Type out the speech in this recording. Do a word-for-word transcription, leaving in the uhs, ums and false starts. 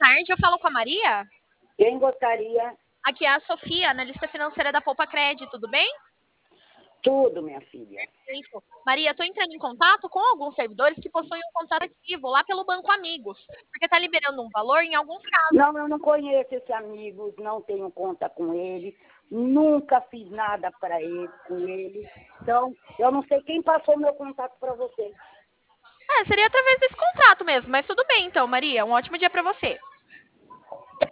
tarde, eu falo com a Maria? Quem gostaria? Aqui é a Sofia, analista financeira da Poupa Cred, tudo bem? Tudo, minha filha. Isso. Maria, estou entrando em contato com alguns servidores que possuem um contrato ativo lá pelo Banco Amigos, porque está liberando um valor em alguns casos. Não, eu não conheço esse amigo, não tenho conta com ele, nunca fiz nada para ele, com ele. Então, eu não sei quem passou meu contato para você. É, seria através desse contrato mesmo, mas tudo bem então, Maria. Um ótimo dia para você.